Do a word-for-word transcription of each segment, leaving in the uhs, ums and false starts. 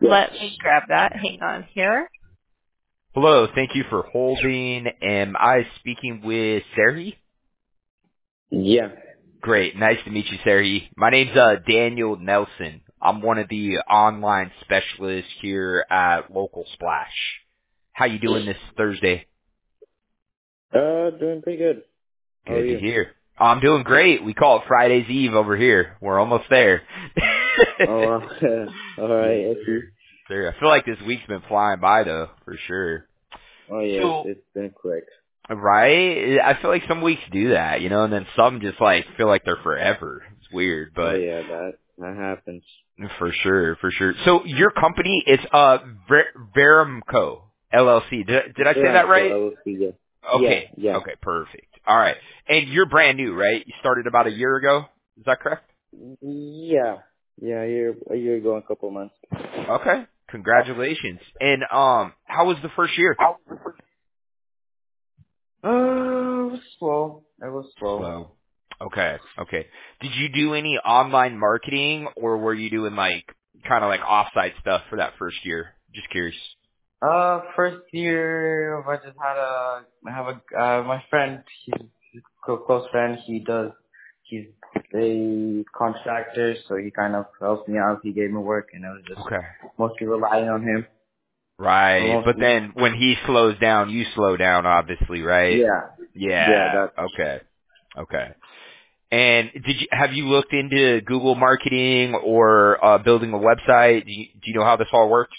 Let me grab that. Hang on here. Hello, thank you for holding. Am I speaking with Serhi? Yeah. Great, nice to meet you, Serhi. My name's uh, Daniel Nelson. I'm one of the online specialists here at Local Splash. How you doing this Thursday? Uh, doing pretty good. How are Good to you? hear. I'm doing great. We call it Friday's Eve over here. We're almost there. Oh, uh, all right. I see. Sure. I feel like this week's been flying by though, for sure. Oh, yes, So, it's been quick. right? I feel like some weeks do that, you know, and then some just like feel like they're forever. It's weird, Oh, but yeah, that that happens. for sure, for sure. So your company is uh Ver- Verimco L L C. Did did I say Yeah, that so right? I will see you. Yeah, Okay. yeah. Okay, perfect. All right. And you're brand new, right? You started about a year ago. Is that correct? Yeah. Yeah, a year, a year ago, a couple months. Okay. Congratulations. And um how was the first year? Uh, it was slow. It was slow. Slow. Okay. Okay. Did you do any online marketing or were you doing like kind of like offsite stuff for that first year? Just curious. Uh, first year, I just had a, I have a, uh, my friend, he's a close friend, he does, he's a contractor, so he kind of helps me out, he gave me work, and I was just Okay. mostly relying on him. Right. But Mostly. then when he slows down, you slow down obviously, right? Yeah. Yeah, Yeah. that's, Okay. Okay. And did you have you looked into Google marketing or uh building a website? Do you, do you know how this all works?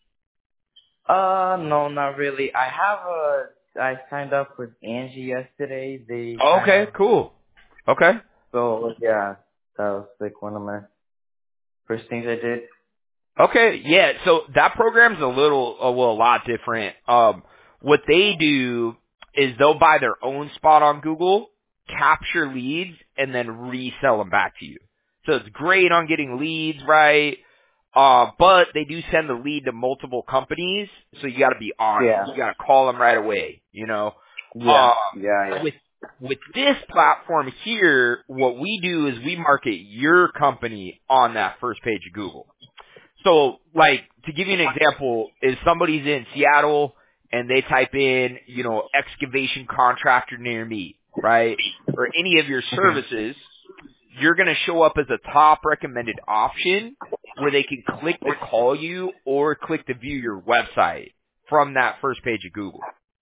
uh, no, not really. I have a, I signed up with Angie yesterday, they kind Okay, of, cool. Okay. so yeah, that was like one of my first things I did. Okay, yeah. So that program's a little, uh, well, a lot different. Um, what they do is they'll buy their own spot on Google, capture leads, and then resell them back to you. So it's great on getting leads, right? Uh, but they do send the lead to multiple companies, so you got to be on it. Yeah. You got to call them right away. You know. Yeah. Um, Yeah, yeah. with with this platform here, what we do is we market your company on that first page of Google. So, like, to give you an example, if somebody's in Seattle and they type in, you know, excavation contractor near me, right, or any of your Okay. services, you're going to show up as a top recommended option where they can click to call you or click to view your website from that first page of Google.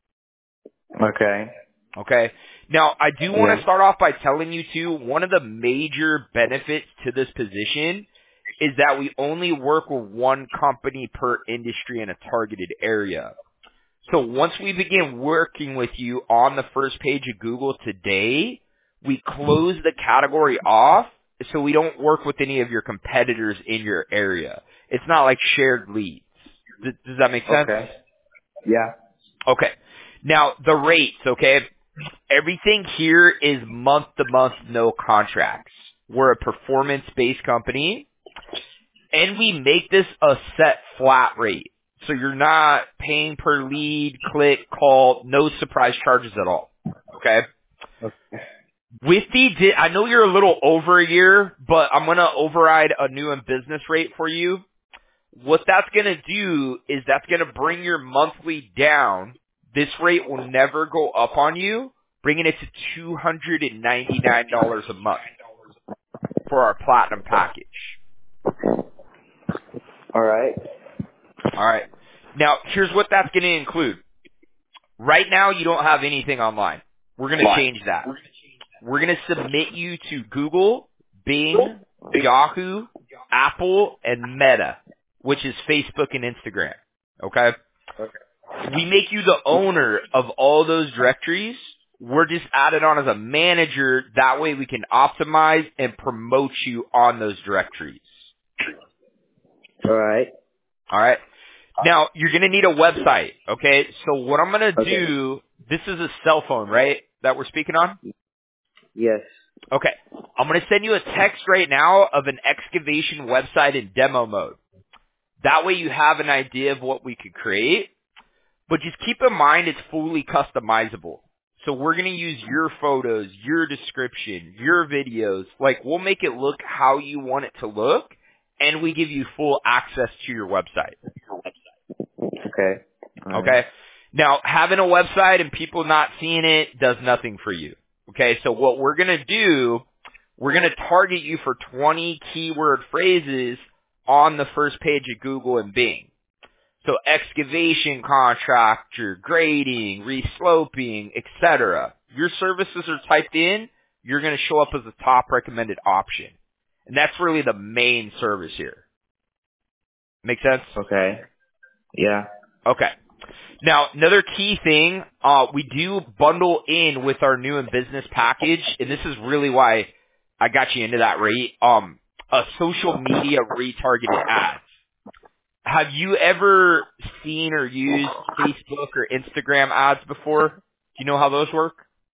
Okay. Okay? Now, I do want Yeah. to start off by telling you, too, one of the major benefits to this position is that we only work with one company per industry in a targeted area. So once we begin working with you on the first page of Google today, we close the category off so we don't work with any of your competitors in your area. It's not like shared leads. Does, does that make sense? Okay. Yeah. Okay. Now, the rates, okay? Everything here is month to month, no contracts. We're a performance-based company. And we make this a set flat rate. So you're not paying per lead, click, call, no surprise charges at all. Okay? Okay. With the, di- I know you're a little over a year, but I'm going to override a new and business rate for you. What that's going to do is that's going to bring your monthly down. This rate will never go up on you, bringing it to two hundred ninety-nine dollars a month for our platinum package. All right. All right. Now, here's what that's going to include. Right now, you don't have anything online. We're going to Why? change that. We're going to submit you to Google, Bing, Yahoo, Apple, and Meta, which is Facebook and Instagram. Okay? Okay. We make you the owner of all those directories. We're just added on as a manager. That way we can optimize and promote you on those directories. All right. All right? Now, you're going to need a website, okay? So what I'm going to Okay. do, this is a cell phone, right, that we're speaking on? Yes. Okay. I'm going to send you a text right now of an excavation website in demo mode. That way you have an idea of what we could create, but just keep in mind it's fully customizable. So we're going to use your photos, your description, your videos. Like, we'll make it look how you want it to look, and we give you full access to your website. Okay. All right. Okay? Now, having a website and people not seeing it does nothing for you. Okay? So what we're going to do, we're going to target you for twenty keyword phrases on the first page of Google and Bing. So excavation contractor, grading, resloping, et cetera. Your services are typed in, you're going to show up as a top recommended option. And that's really the main service here. Make sense? Okay. Yeah. Okay. Now, another key thing, uh, we do bundle in with our new and business package, and this is really why I got you into that rate, um, a social media retargeted ads. Have you ever seen or used Facebook or Instagram ads before? Do you know how those work?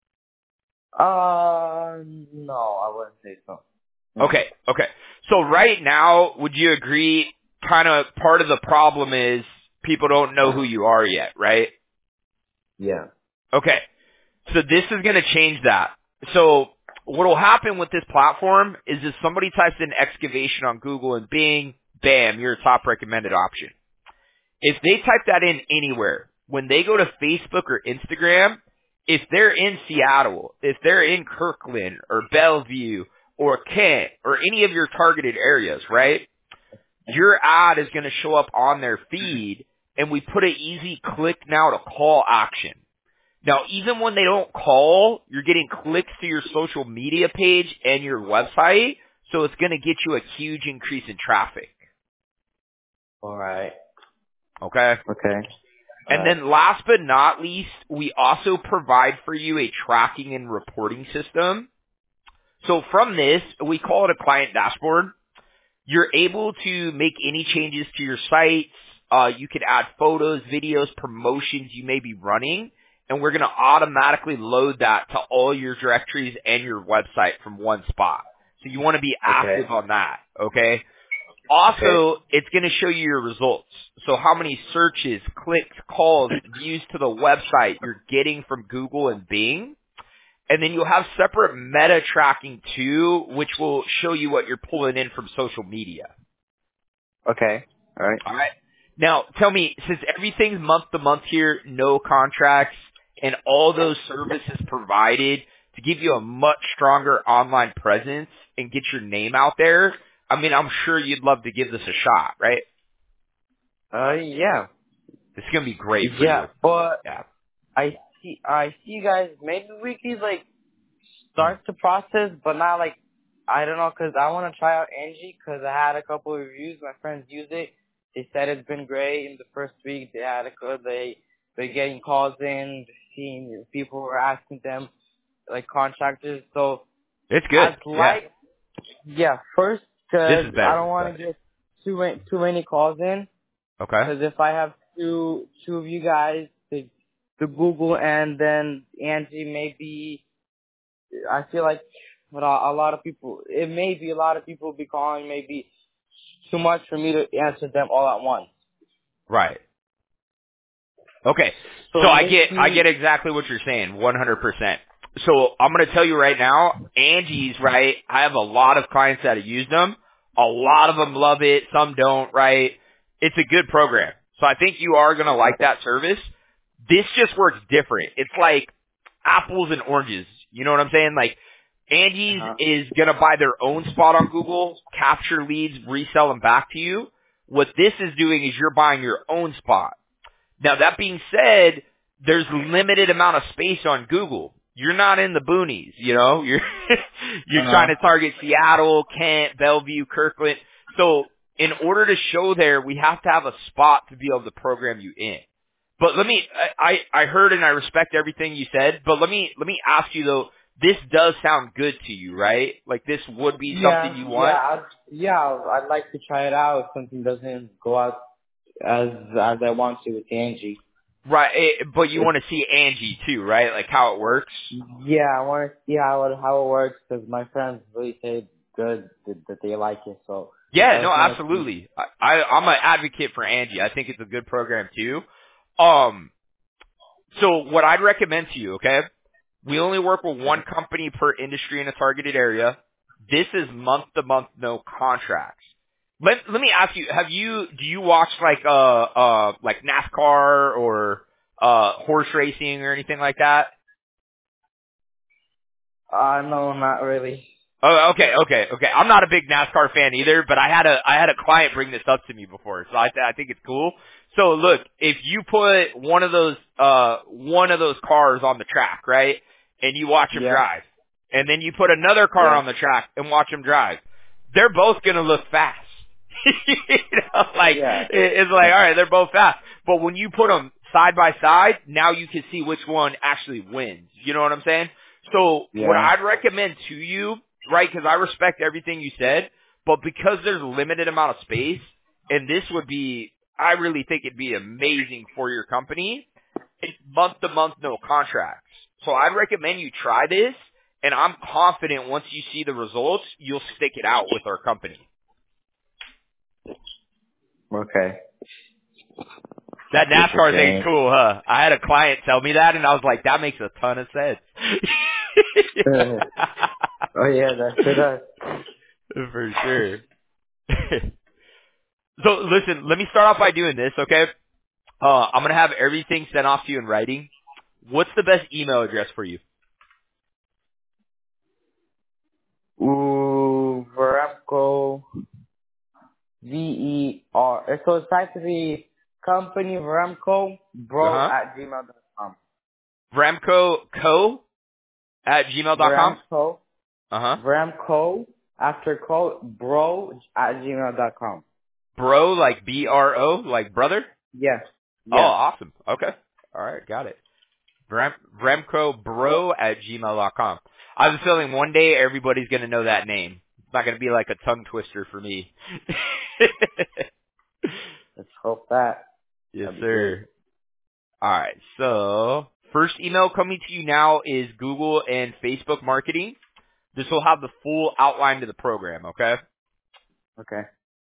Uh, no, I wouldn't say so. No. Okay, okay. So right now, would you agree kind of part of the problem is people don't know who you are yet, right? Yeah. Okay. So this is going to change that. So what will happen with this platform is if somebody types in excavation on Google and Bing, bam, you're a top recommended option. If they type that in anywhere, when they go to Facebook or Instagram, if they're in Seattle, if they're in Kirkland or Bellevue or Kent or any of your targeted areas, right? Your ad is going to show up on their feed, and we put an easy click now to call action. Now, even when they don't call, you're getting clicks to your social media page and your website, so it's going to get you a huge increase in traffic. All right. Okay? Okay. And All then last but not least, we also provide for you a tracking and reporting system. So from this, we call it a client dashboard. You're able to make any changes to your sites. Uh, you could add photos, videos, promotions you may be running, and we're going to automatically load that to all your directories and your website from one spot. So you want to be active Okay. on that, okay? Also, it's going to show you your results. So how many searches, clicks, calls, views to the website you're getting from Google and Bing. And then you'll have separate meta tracking too, which will show you what you're pulling in from social media. Okay. All right. All right. Now, tell me, since everything's month to month here, no contracts, and all those services provided to give you a much stronger online presence and get your name out there, I mean, I'm sure you'd love to give this a shot, right? Uh, yeah. It's going to be great for Yeah, you. but Yeah. I see, I see you guys, maybe we could, like, start the process, but not, like, I don't know, because I want to try out Angie, because I had a couple of reviews. My friends use it. They said it's been great. In the first week, they had a good, they, they're getting calls in, seeing people were asking them, like, contractors. So, It's I'd good. Yeah. like, yeah, first, This because is I better. don't want to get too, ma- too many calls in. Okay. Because if I have two two of you guys, the, the Google and then Angie, maybe I feel like but a, a lot of people, it may be a lot of people be calling, maybe too much for me to answer them all at once. Right. Okay. So So I get I maybe, get exactly what you're saying, one hundred percent. So I'm going to tell you right now, Angie's, right? I have a lot of clients that have used them. A lot of them love it. Some don't, right? It's a good program. So I think you are going to like that service. This just works different. It's like apples and oranges. You know what I'm saying? Like Angie's uh-huh. is going to buy their own spot on Google, capture leads, resell them back to you. What this is doing is you're buying your own spot. Now, that being said, there's limited amount of space on Google. You're not in the boonies, you know? You're you're Uh-huh. trying to target Seattle, Kent, Bellevue, Kirkland. So, in order to show there, we have to have a spot to be able to program you in. But let me I I heard and I respect everything you said, but let me let me ask you though, this does sound good to you, right? Like this would be Yeah, something you yeah, want? I'd, yeah, I'd like to try it out if something doesn't go out as as I want to with Angie. Right, eh, but you want to see Angie too, right? Like how it works? Yeah, I want to see how it how it works because my friends really say good that, that they like it. So Yeah, I no, just want to see. absolutely. I, I I'm an advocate for Angie. I think it's a good program too. Um, so what I'd recommend to you, okay? We only work with one company per industry in a targeted area. This is month to month, no contracts. let let me ask you: Have you do you watch like uh uh like NASCAR or uh horse racing or anything like that? Uh, no, not really. Oh, okay, okay, okay. I'm not a big NASCAR fan either, but I had a I had a client bring this up to me before, so I th- I think it's cool. So look, if you put one of those uh one of those cars on the track, right, and you watch them Yeah, drive, and then you put another car yeah, on the track and watch them drive, they're both gonna look fast. you know, like yeah, it- it's like all right, they're both fast, but when you put them side by side, now you can see which one actually wins. You know what I'm saying? So what yeah. I'd recommend to you, right, because I respect everything you said, but because there's a limited amount of space, and this would be, I really think it'd be amazing for your company, it's month to month, no contracts. So I'd recommend you try this, and I'm confident once you see the results, you'll stick it out with our company. Okay. That What you're NASCAR thing's saying. cool, huh? I had a client tell me that, and I was like, that makes a ton of sense. Oh yeah, that's it. Uh, For sure. So listen, let me start off by doing this, okay? Uh, I'm gonna have everything sent off to you in writing. What's the best email address for you? Ooh, Veremco, V E R. So it's actually company Veremco Uh bro huh. at gmail dot com. Vramco Co at gmail dot com. Veremco, Uh huh. Veremco after co bro at gmail dot com. Bro, like B R O, like brother. Yes, Oh, yes. awesome. Okay. All right, got it. Vram, Vramco Bro at gmail dot com. I have a feeling one day everybody's gonna know that name. It's not gonna be like a tongue twister for me. Let's hope that. Yes, That'd be great. sir. All right. So first email coming to you now is Google and Facebook marketing. This will have the full outline to the program. Okay. Okay.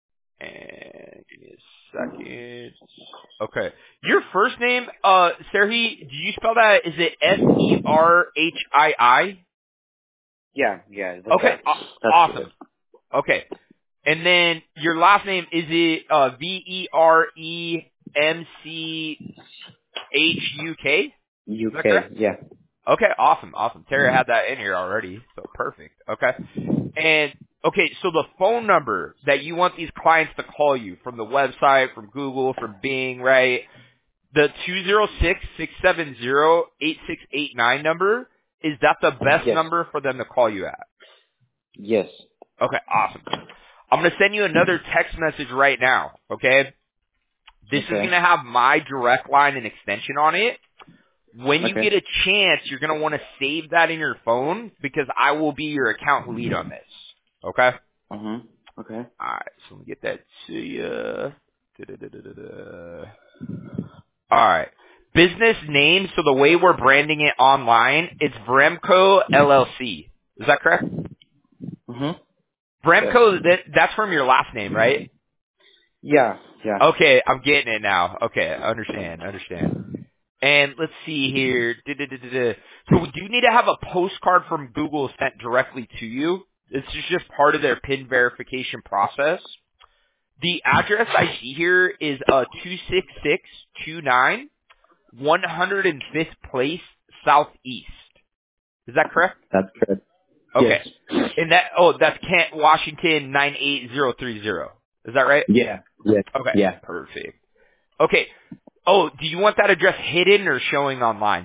And give me a second. Okay. Your first name, uh, Serhi, do you spell that? Is it S E R H I I? Yeah, yeah. That's Okay. that. Aw- That's Awesome. good. Okay. And then your last name, is it uh, V E R E M C H U K? Is that U K. correct? Yeah. Okay, awesome, awesome. Terry had that in here already, so perfect. Okay. And, okay, so the phone number that you want these clients to call you from the website, from Google, from Bing, right? The two zero six, six seven zero, eight six eight nine number, is that the best Yes. number for them to call you at? Yes. Okay, awesome. I'm going to send you another text message right now, okay? This is going Okay. to have my direct line and extension on it. When you Okay. get a chance, you're going to want to save that in your phone because I will be your account lead on this. Okay? Uh huh. Okay. Alright, so let me get that to you. Da-da-da-da-da-da. Alright. Business name, so the way we're branding it online, it's Vremco L L C. Is that correct? Uh huh. Yes. Vremco, that, that's from your last name, right? Yeah. Yeah. Okay, I'm getting it now. Okay, understand, understand. And let's see here. Da-da-da-da-da. So we do need to have a postcard from Google sent directly to you. This is just part of their PIN verification process. The address I see here is uh two six six two nine one hundred fifth Place Southeast. Is that correct? That's good. Yes. Okay. And that oh that's Kent, Washington nine eight zero three zero. Is that right? Yeah. Yes. Okay. Yeah. Perfect. Okay. Oh, do you want that address hidden or showing online?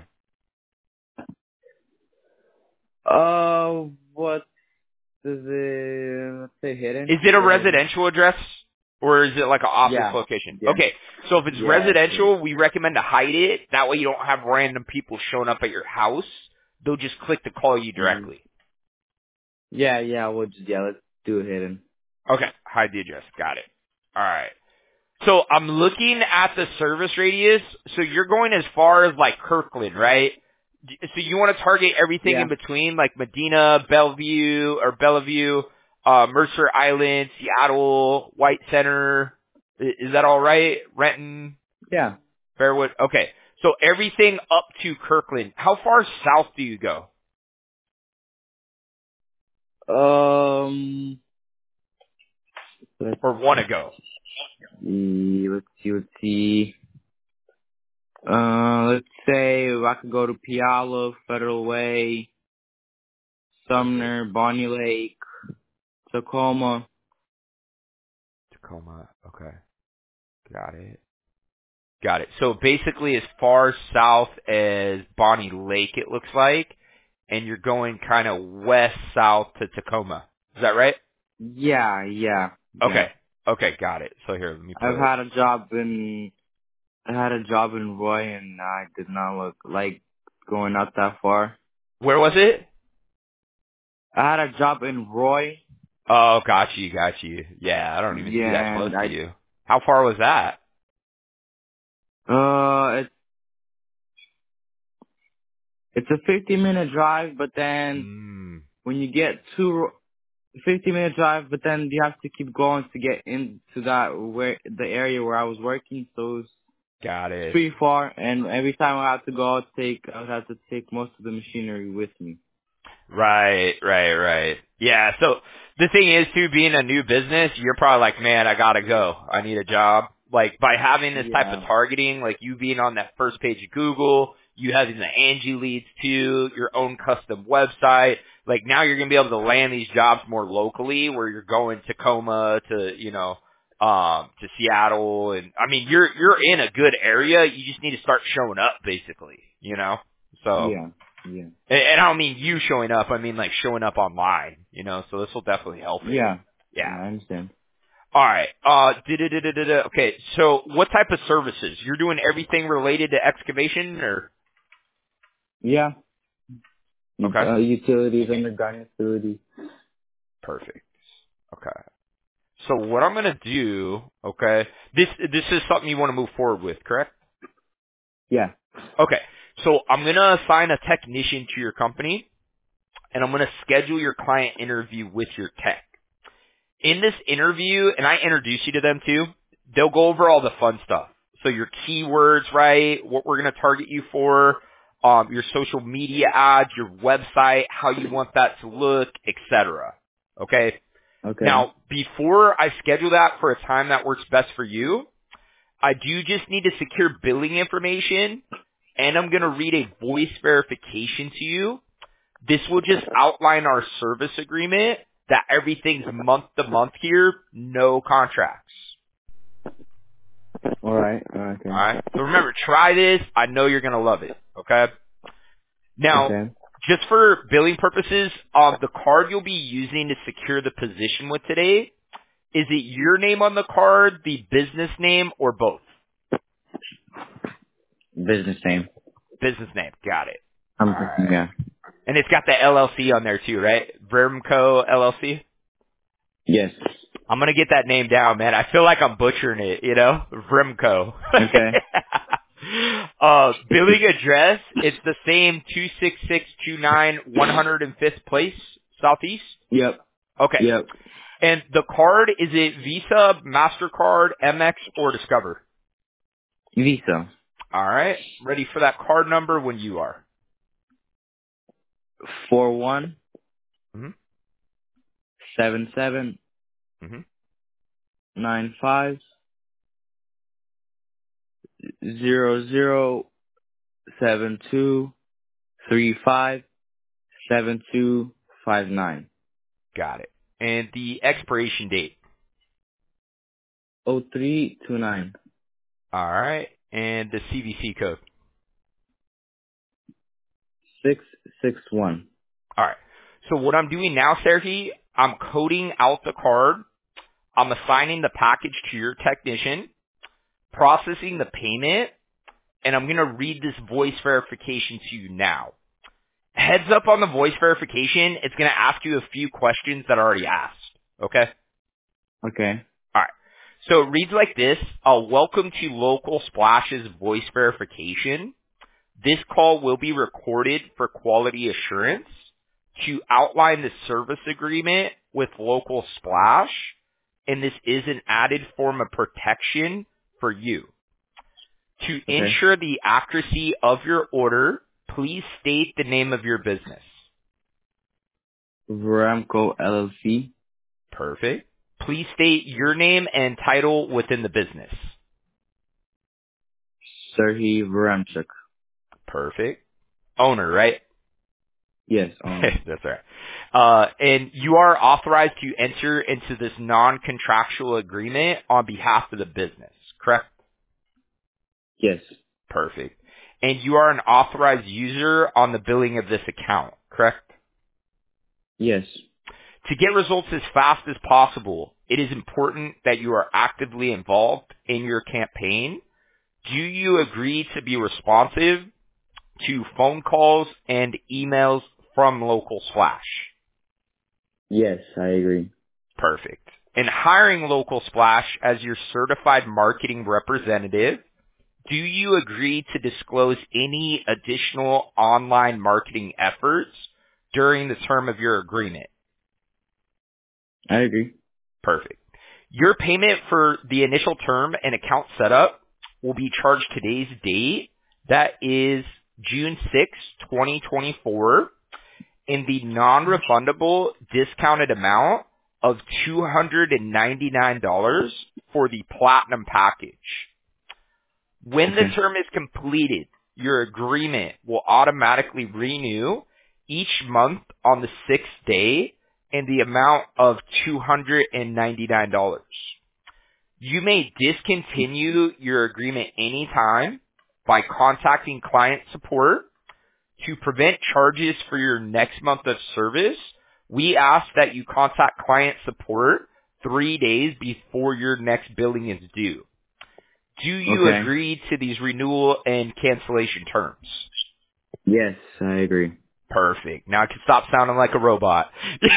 Uh, what is it? Let's say hidden. Is it a Leave it hidden. residential address or is it like an office Yeah. location? Yeah. Okay, so if it's Yeah. Actually. residential, we recommend to hide it. That way you don't have random people showing up at your house. They'll just click to call you Mm-hmm. directly. Yeah. Yeah. We'll just yeah. Let's do it hidden. Okay, hide the address. Got it. All right. So I'm looking at the service radius. So you're going as far as like Kirkland, right? D- So you want to target everything Yeah. in between, like Medina, Bellevue, or Bellevue, uh, Mercer Island, Seattle, White Center. I- Is that all right? Renton, Yeah. Fairwood. Okay. So everything up to Kirkland. How far south do you go? Um. Let's or want to go? see. Let's see. Let's see. Uh, let's say if I could go to Puyallup, Federal Way, Sumner, Bonnie Lake, Tacoma. Tacoma. Okay. Got it. Got it. So basically as far south as Bonnie Lake, it looks like, and you're going kind of west south to Tacoma. Is that right? Yeah, yeah, yeah. Okay. Okay, got it. So here, let me I've put, had a job in I had a job in Roy, and I did not look like going out that far. where was it? I had a job in Roy. Oh, got you, got you. Yeah, I don't even see that Yeah, close and to I you. How far was that? uh, it's it's a fifty minute drive, but then Mm, when you get to Ro- fifty minute drive, but then you have to keep going to get into that where the area where I was working. So it's got it's it. pretty far, and every time I have to go, I'd take I would have to take most of the machinery with me. Right, right, right. Yeah, so the thing is too, being a new business, you're probably like, man, I gotta go. I need a job. Like, by having this type of Yeah, targeting, like you being on that first page of Google, you having the Angie leads too, your own custom website, like now you're gonna be able to land these jobs more locally where you're going Tacoma to, you know, um, to Seattle, and I mean, you're, you're in a good area, you just need to start showing up basically, you know? So, yeah, yeah, and, and I don't mean you showing up. I mean like showing up online. You know, so this will definitely help it. yeah. Yeah. Yeah, I understand. All right. Uh. da-da-da-da-da-da. Okay. So, what type of services? You're doing everything related to excavation, or Yeah. okay? Uh, utilities, underground utilities. Perfect. Okay. So, what I'm gonna do? Okay. This this is something you want to move forward with, correct? Yeah. Okay. So, I'm gonna assign a technician to your company, and I'm gonna schedule your client interview with your tech. In this interview, and I introduce you to them too, they'll go over all the fun stuff. So your keywords, right? What we're going to target you for, um, your social media ads, your website, how you want that to look, et cetera. Okay. Okay. Now, before I schedule that for a time that works best for you, I do just need to secure billing information, and I'm going to read a voice verification to you. This will just outline our service agreement that everything's month to month here, no contracts. All right. Okay. Alright? So remember, try this. I know you're gonna love it. Okay? Now, Okay. just for billing purposes, um, the card you'll be using to secure the position with today, is it your name on the card, the business name, or both? Business name. Business name. Got it. I'm Alright. yeah. And it's got the L L C on there too, right? Vermco L L C? Yes. I'm gonna get that name down, man. I feel like I'm butchering it, you know? Vrimco. Okay. uh, billing address, it's the same two six six two nine one hundred fifth Place, Southeast? Yep. Okay. Yep. And the card, is it Visa, MasterCard, Amex, or Discover? Visa. Alright. Ready for that card number when you are. Four one Mm-hmm. seven seven Mm-hmm. nine five zero zero seven two three five seven two five nine. Got it. And the expiration date. Oh three two nine. Alright. And the C V C code. Six six one. All right. So what I'm doing now, Serhi, I'm coding out the card. I'm assigning the package to your technician, processing the payment, and I'm going to read this voice verification to you now. Heads up on the voice verification, it's going to ask you a few questions that are already asked. Okay? Okay. All right. So it reads like this. Uh, welcome to Local Splash's voice verification. This call will be recorded for quality assurance to outline the service agreement with Local Splash, and this is an added form of protection for you. To Okay. ensure the accuracy of your order, please state the name of your business. Veramco L L C. Perfect. Please state your name and title within the business. Serhii Vremchuk. Perfect. Owner, right? Yes, um, That's right. Uh, and you are authorized to enter into this non-contractual agreement on behalf of the business, correct? yes, Perfect. And you are an authorized user on the billing of this account, correct? yes, To get results as fast as possible, it is important that you are actively involved in your campaign. Do you agree to be responsive to phone calls and emails from Local Splash? yes, I agree. Perfect. In hiring Local Splash as your certified marketing representative, do you agree to disclose any additional online marketing efforts during the term of your agreement? I agree. Perfect. Your payment for the initial term and account setup will be charged today's date. That is June sixth, twenty twenty-four, in the non-refundable discounted amount of two hundred ninety-nine dollars for the platinum package. When the Okay. term is completed, your agreement will automatically renew each month on the sixth day in the amount of two hundred ninety-nine dollars. You may discontinue your agreement anytime by contacting client support. To prevent charges for your next month of service, we ask that you contact client support three days before your next billing is due. Do you Okay. agree to these renewal and cancellation terms? Yes, I agree. Perfect. Now I can stop sounding like a robot.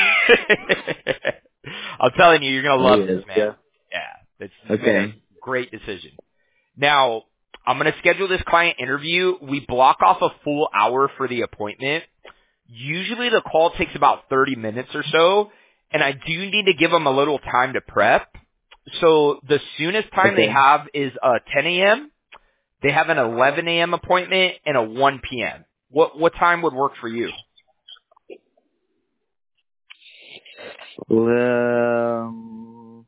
I'm telling you, you're going to Oh, love yes, this, man. yeah. Yeah, it's you made a Okay. great decision. Now, I'm going to schedule this client interview. We block off a full hour for the appointment. Usually the call takes about thirty minutes or so, and I do need to give them a little time to prep. So the soonest time they Okay. have is uh, ten a.m. They have an eleven a.m. appointment and a one p.m. What what time would work for you? Um,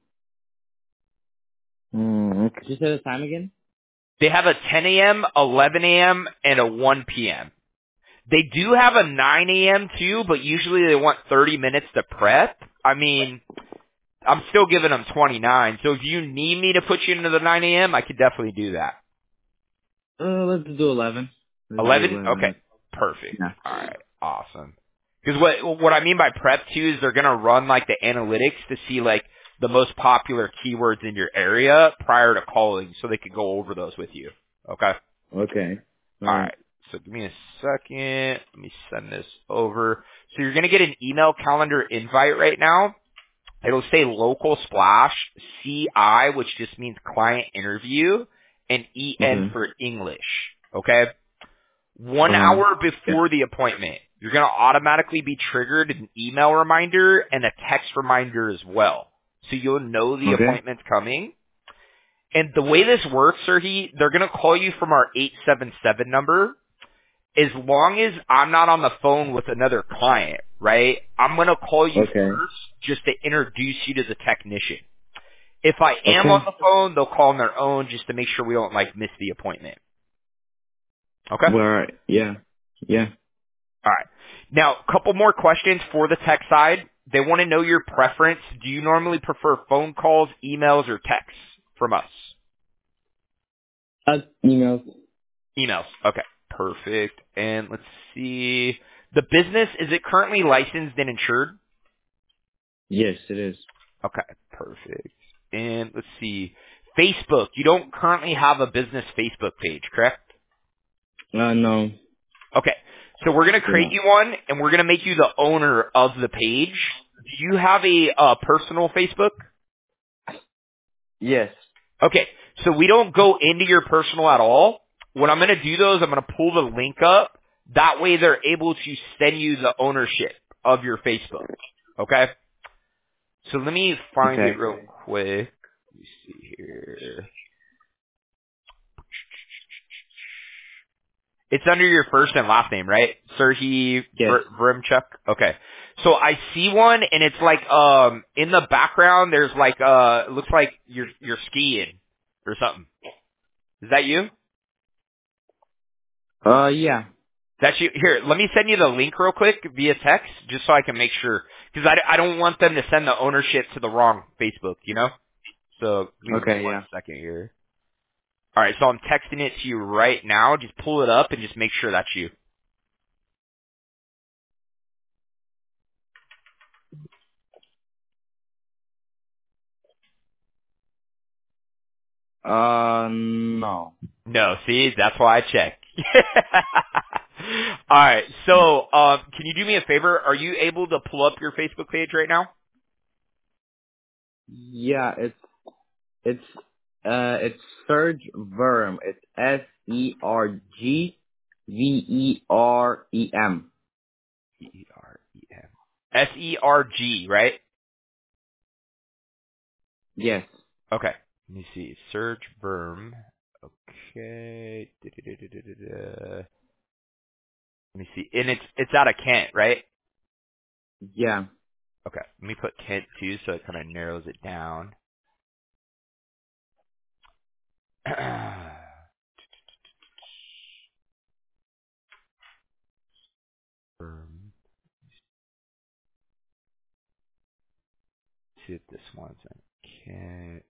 hmm, could you say the time again? They have a ten a.m., eleven a.m., and a one p.m. They do have a nine a.m. too, but usually they want thirty minutes to prep. I mean, I'm still giving them twenty-nine, so if you need me to put you into the nine a.m., I could definitely do that. Uh, let's do eleven. Let's do eleven? eleven. Okay. Perfect. Yeah. All right. Awesome. Because what what I mean by prep too is they're gonna run like the analytics to see like the most popular keywords in your area prior to calling, so they could go over those with you. Okay. Okay. All All right. right. So give me a second. Let me send this over. So you're gonna get an email calendar invite right now. It'll say Local Splash C I, which just means client interview, and E N Okay. for English. Okay. One Uh huh. hour Yeah. before the appointment, you're going to automatically be triggered an email reminder and a text reminder as well. So you'll know the Okay. appointment's coming. And the way this works, Serhii, they're going to call you from our eight seven seven number. As long as I'm not on the phone with another client, right, I'm going to call you Okay. first just to introduce you to the technician. If I am on Okay. the phone, they'll call on their own just to make sure we don't, like, miss the appointment. Okay? Well, all right. Yeah. Yeah. All right. Now, a couple more questions for the tech side. They want to know your preference. Do you normally prefer phone calls, emails, or texts from us? Uh, emails. Emails. Okay. Perfect. And let's see. The business, is it currently licensed and insured? Yes, it is. Okay. Perfect. And let's see. Facebook. You don't currently have a business Facebook page, correct? Uh, no. Okay. So we're going to You're create not. you one, and we're going to make you the owner of the page. Do you have a uh, personal Facebook? Yes. Okay, so we don't go into your personal at all. What I'm going to do though is I'm going to pull the link up. That way they're able to send you the ownership of your Facebook. Okay? So let me find it Okay. real quick. Let me see here. It's under your first and last name, right? Serhii Yes. Ver- Vremchuk? Okay. So I see one, and it's like um in the background. There's like uh, it looks like you're you're skiing or something. Is that you? Uh, yeah. That's you. Here, let me send you the link real quick via text, just so I can make sure, because I, I don't want them to send the ownership to the wrong Facebook, you know. So give me Okay, one yeah. second here. All right, so I'm texting it to you right now. Just pull it up and just make sure that's you. Uh, no. No, see, that's why I check. All right, so um, can you do me a favor? Are you able to pull up your Facebook page right now? Yeah, it's, it's, uh, it's Serge Verem. It's S E R G V E R E M. E E R E M. S E R G, right? Yes. Okay. Let me see. Search Verm. Okay. Da-da-da-da-da-da. Let me see. And it's it's out of Kent, right? Yeah. Okay. Let me put Kent too, so it kind of narrows it down. Verm. See if this one's in Kent.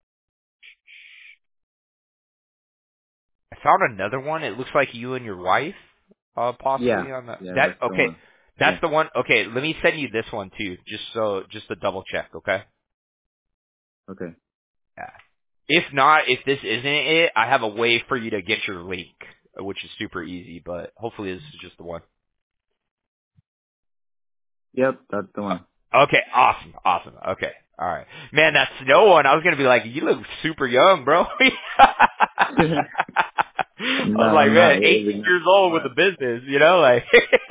I found another one. It looks like you and your wife, uh, Yeah. possibly on the Yeah, that. that's the Okay, one. that's Yeah. the one. Okay, let me send you this one too, just so just to double check. Okay. Okay. Yeah. If not, if this isn't it, I have a way for you to get your link, which is super easy, but hopefully this is just the one. Yep, that's the one. Uh, Okay, awesome, awesome. Okay, all right. Man, that snow one, I was going to be like, you look super young, bro. I was No, like, man, not really. eighteen Not years old with a much. business, you know, like.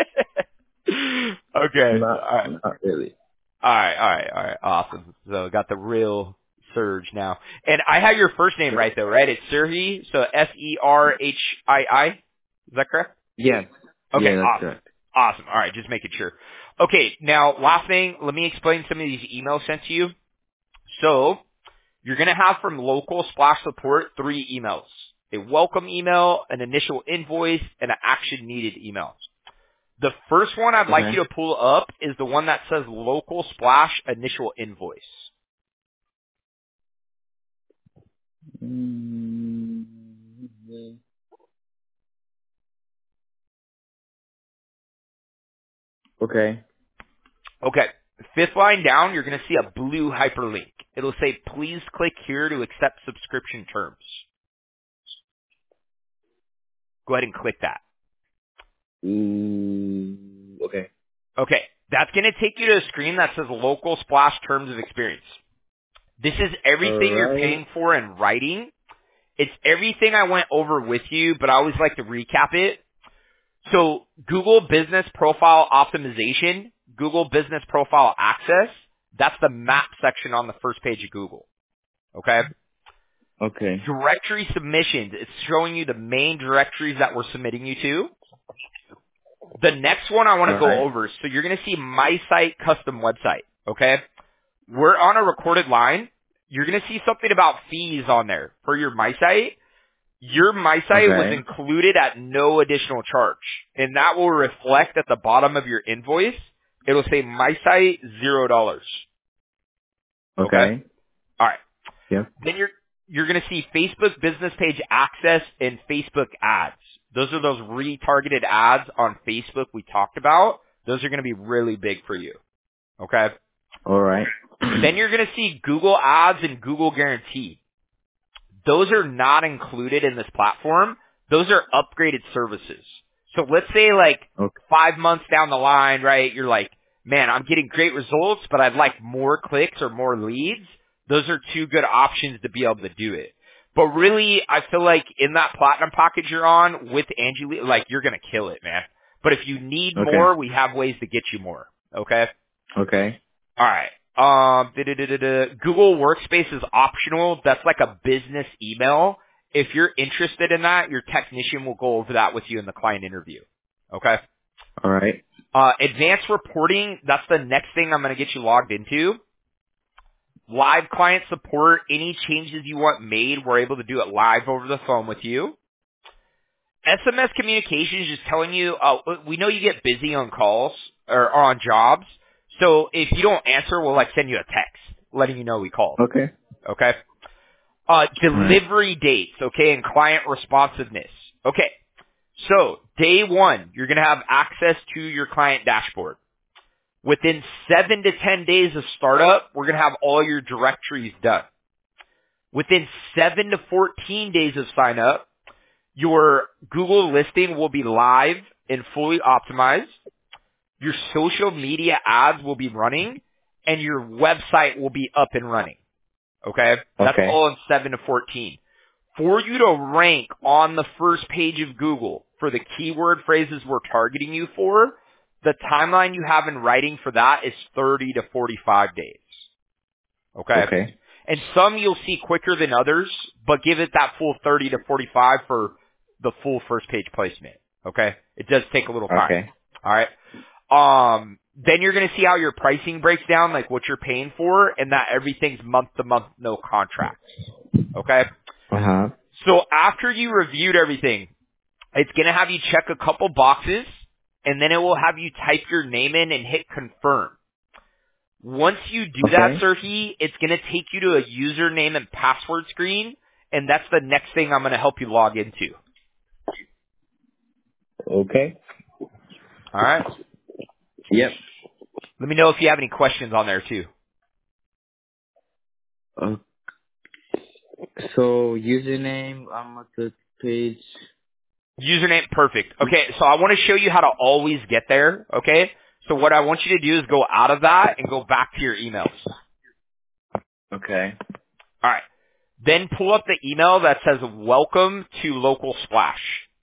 Okay, Not, all right. not really. All right, all right, all right. Awesome. So got the real surge now. And I have your first name Yep. right though, right? It's Serhi, so S E R H I I. Is that correct? Yes. Okay, Yeah, that's awesome. correct. Awesome. All right, just making sure. Okay, now last thing, let me explain some of these emails sent to you. So you're going to have from local splash support three emails. A welcome email, an initial invoice, and an action needed email. The first one I'd like Okay. you to pull up is the one that says local splash initial invoice. mm Okay. Okay. Fifth line down, you're going to see a blue hyperlink. It'll say, please click here to accept subscription terms. Go ahead and click that. Ooh, okay. Okay. That's going to take you to a screen that says local splash terms of experience. This is All everything you're right. paying for in writing. It's everything I went over with you, but I always like to recap it. So Google Business Profile Optimization, Google Business Profile Access, that's the map section on the first page of Google. Okay? Okay. Directory submissions, it's showing you the main directories that we're submitting you to. The next one I want All to go right. over, so you're going to see My Site Custom Website. Okay? We're on a recorded line. You're going to see something about fees on there for your My Site. Your My Site was Okay. included at no additional charge, and that will reflect at the bottom of your invoice. It'll say My Site zero dollars. Okay. Okay. All right. Yep. Then you're you're going to see Facebook Business Page Access and Facebook Ads. Those are those retargeted ads on Facebook we talked about. Those are going to be really big for you. Okay. All right. Then you're going to see Google Ads and Google Guarantee. Those are not included in this platform. Those are upgraded services. So let's say like Okay. five months down the line, right, you're like, man, I'm getting great results, but I'd like more clicks or more leads. Those are two good options to be able to do it. But really, I feel like in that platinum package you're on with Angie, like you're going to kill it, man. But if you need Okay. more, we have ways to get you more. Okay? Okay. All right. Um, da-da-da-da-da. Google Workspace is optional. That's like a business email. If you're interested in that, your technician will go over that with you in the client interview. Okay? All right. Uh, advanced reporting, that's the next thing I'm going to get you logged into. Live client support, any changes you want made, we're able to do it live over the phone with you. S M S communication is just telling you, uh, we know you get busy on calls or on jobs, so if you don't answer, we'll like send you a text letting you know we called. Okay. Okay? Uh, Right. delivery dates, okay, and client responsiveness. Okay. So, day one, you're going to have access to your client dashboard. Within seven to ten days of startup, we're going to have all your directories done. Within seven to fourteen days of sign up, your Google listing will be live and fully optimized. Your social media ads will be running, and your website will be up and running. Okay? That's Okay. all in seven to fourteen. For you to rank on the first page of Google for the keyword phrases we're targeting you for, the timeline you have in writing for that is thirty to forty-five days. Okay? Okay. And some you'll see quicker than others, but give it that full thirty to forty-five for the full first page placement. Okay? It does take a little time. Okay. Alright? Um, then you're going to see how your pricing breaks down, like what you're paying for, and that everything's month to month, no contracts. Okay? Uh huh. So after you reviewed everything, it's going to have you check a couple boxes, and then it will have you type your name in and hit confirm. Once you do that, Okay. Serhi, it's going to take you to a username and password screen, and that's the next thing I'm going to help you log into. Okay. All right? Yep. Let me know if you have any questions on there, too. Uh, so username. I'm at the page. Username, perfect. Okay, so I want to show you how to always get there, okay? So what I want you to do is go out of that and go back to your emails. Okay. All right. Then pull up the email that says welcome to Local Splash.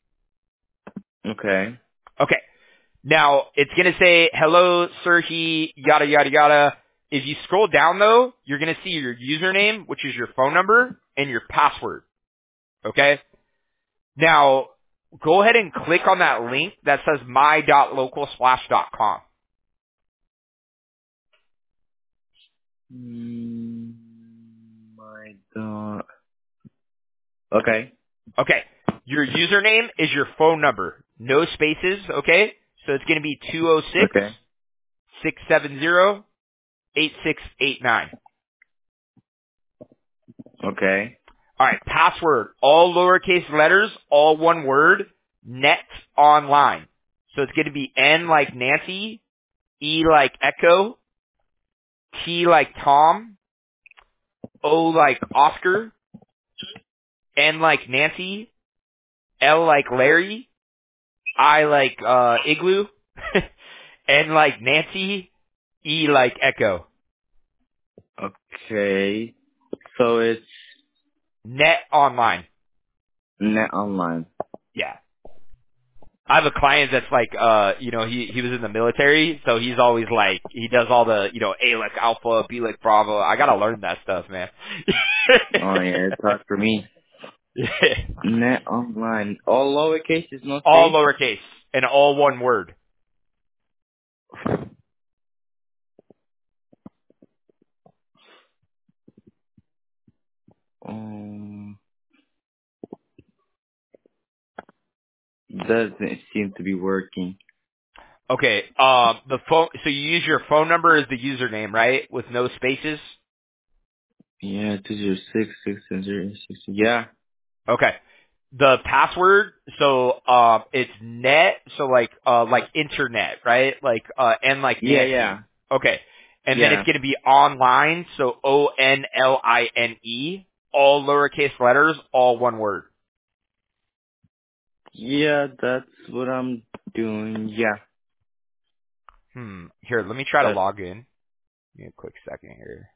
Okay. Okay. Now, it's going to say, hello, Serhi, yada, yada, yada. If you scroll down, though, you're going to see your username, which is your phone number, and your password. Okay? Now, go ahead and click on that link that says my dot local splash dot com. Mm, my God. Okay. Okay. Your username is your phone number. No spaces, okay? So it's going to be two oh six, Okay. six seven zero, eight six eight nine. Okay. All right, password, all lowercase letters, all one word, net online. So it's going to be N like Nancy, E like Echo, T like Tom, O like Oscar, N like Nancy, L like Larry, I like uh, Igloo, N like Nancy, E like Echo. Okay. So it's Net online. net online. Yeah. I have a client that's like, uh, you know, he, he was in the military, so he's always like, he does all the, you know, A like Alpha, B like Bravo. I gotta learn that stuff, man. Oh yeah, it's hard for me. Net online. All lowercase is no All space. lowercase and all one word. Um, doesn't seem to be working. Okay, um, the phone, so you use your phone number as the username, right? With no spaces? Yeah, two zero six six zero six. Yeah. Okay. The password, so, um, it's net, so like, uh, like internet, right? Like, uh, and like Yeah, yeah, Nancy. Okay. And then it's yeah. going to be online, so O N L I N E, all lowercase letters, all one word. Yeah, that's what I'm doing. Yeah. Hmm. Here, let me try to That, log in. Give me a quick second here.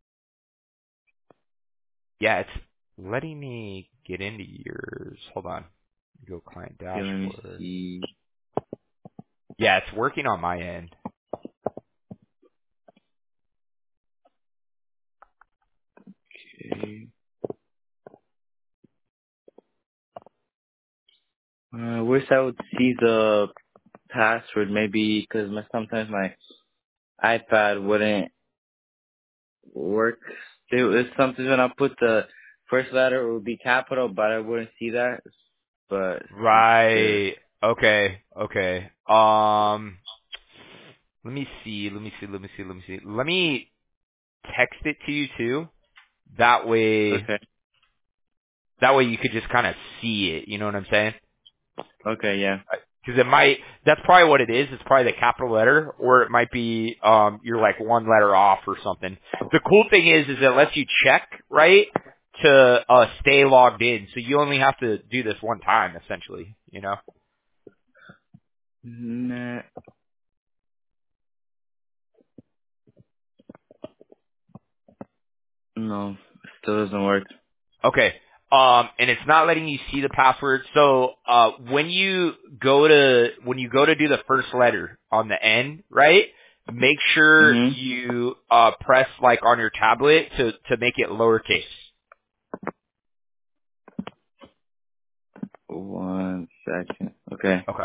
Yeah, it's letting me get into yours. Hold on. Go client okay, let me dashboard. see. Yeah, it's working on my end. Okay. Uh, wish I would see the password, maybe because my sometimes my iPad wouldn't work. It was sometimes when I put the first letter, it would be capital, but I wouldn't see that. But the Right. Okay. Okay. Um, let me see. Let me see. Let me see. Let me see. Let me text it to you too. That way, okay, that way you could just kind of see it. You know what I'm saying? okay, yeah, Because it might, that's probably what it is. It's probably the capital letter, or it might be, um, you're like one letter off or something. The cool thing is, is it lets you check, right, to, uh, stay logged in. So you only have to do this one time, essentially, you know? nah, no, still doesn't work. Okay. Um, and it's not letting you see the password. So, uh, when you go to, when you go to do the first letter on the end, right? Make sure Mhm. you, uh, press like on your tablet to, to make it lowercase. One second. Okay. Okay.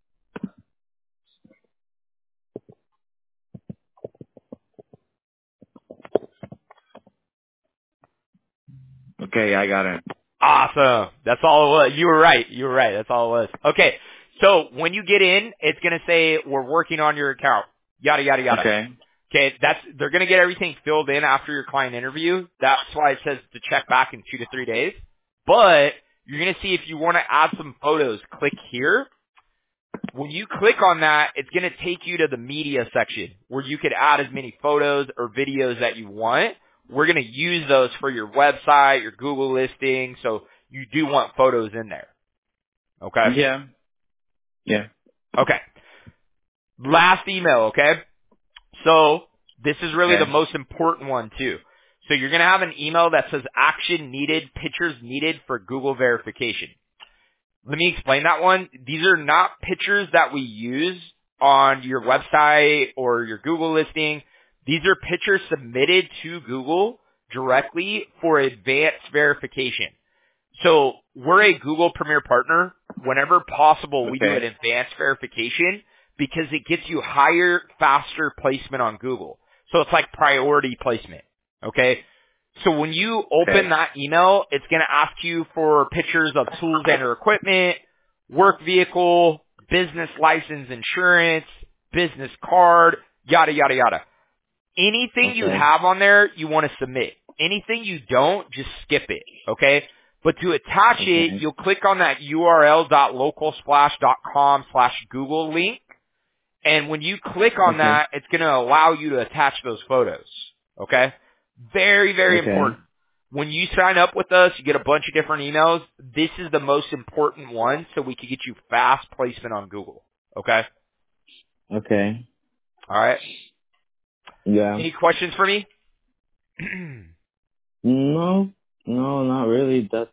Okay, I got it. Awesome. That's all it was. You were right. You were right. That's all it was. Okay. So when you get in, it's going to say we're working on your account. Yada, yada, yada. Okay. Okay. That's, they're going to get everything filled in after your client interview. That's why it says to check back in two to three days. But you're going to see if you want to add some photos, click here. When you click on that, it's going to take you to the media section where you could add as many photos or videos that you want. We're going to use those for your website, your Google listing, so you do want photos in there. Okay? Yeah. Yeah. Okay. Last email, okay? So, this is really the Okay. most important one too. So you're going to have an email that says action needed, pictures needed for Google verification. Let me explain that one. These are not pictures that we use on your website or your Google listing. These are pictures submitted to Google directly for advanced verification. So we're a Google Premier partner. Whenever possible, we do an Okay. advanced verification because it gets you higher, faster placement on Google. So it's like priority placement. Okay? So when you open Okay. that email, it's going to ask you for pictures of tools and or equipment, work vehicle, business license, insurance, business card, yada, yada, yada. Anything you Okay. have on there, you want to submit. Anything you don't, just skip it, okay? But to attach it, Okay. you'll click on that url.localsplash.com slash Google link, and when you click on Okay. that, it's going to allow you to attach those photos, okay? Very, very Okay. important. When you sign up with us, you get a bunch of different emails. This is the most important one so we can get you fast placement on Google, okay? Okay. All right? Yeah. Any questions for me? No. No, not really. That's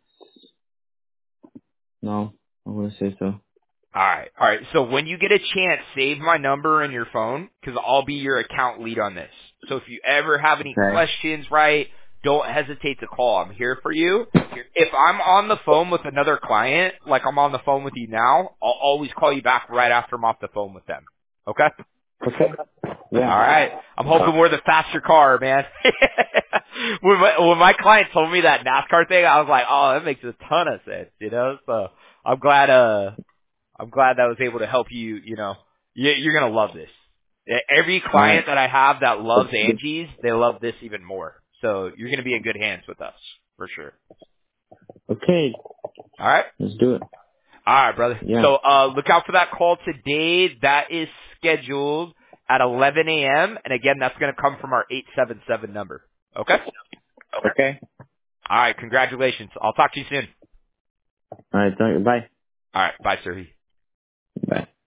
no. I wouldn't say so. All right. All right. So when you get a chance, save my number in your phone because I'll be your account lead on this. So if you ever have any Okay. questions, right, don't hesitate to call. I'm here for you. If I'm on the phone with another client, like I'm on the phone with you now, I'll always call you back right after I'm off the phone with them. Okay? Okay. Yeah. All right. I'm hoping we're the faster car, man. when, my, when my client told me that NASCAR thing, I was like, oh, that makes a ton of sense, you know? So I'm glad, uh, I'm glad that I was able to help you, you know. You- You're going to love this. E- Every All right. client that I have that loves Angie's, they love this even more. So you're going to be in good hands with us, for sure. Okay. All right? Let's do it. All right, brother. Yeah. So uh look out for that call today. That is scheduled at eleven a.m. And again, that's going to come from our eight seven seven number. Okay? Okay. All right. Congratulations. I'll talk to you soon. All right. Thank you. Bye. All right. Bye, sir. Bye.